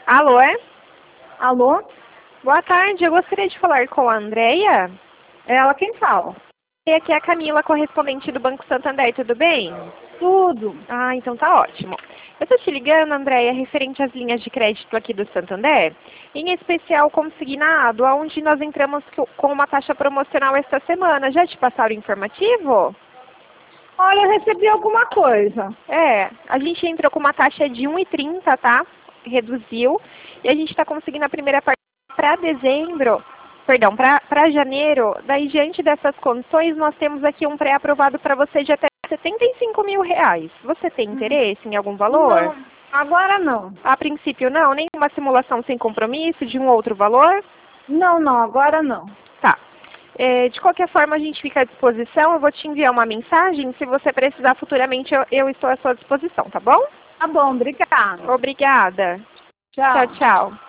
Alô, é? Alô? Boa tarde, eu gostaria de falar com a Andreia. É ela quem fala? E aqui é a Camila, correspondente do Banco Santander, tudo bem? Tudo. Ah, então tá ótimo. Eu estou te ligando, Andreia, referente às linhas de crédito aqui do Santander, em especial consignado, onde nós entramos com uma taxa promocional esta semana. Já te passaram o informativo? Olha, eu recebi alguma coisa. É, a gente entrou com uma taxa de 1,30, tá? Reduziu. E a gente está conseguindo a primeira parte para dezembro, perdão, para janeiro. Daí, diante dessas condições, nós temos aqui um pré-aprovado para você de até R$ 75 mil. Você tem interesse em algum valor? Não, agora não. A princípio não? Nenhuma simulação sem compromisso de um outro valor? Não, agora não. Tá. De qualquer forma, a gente fica à disposição. Eu vou te enviar uma mensagem. Se você precisar futuramente, eu estou à sua disposição, tá bom? Tá bom, obrigada. Obrigada. Tchau. Tchau, tchau.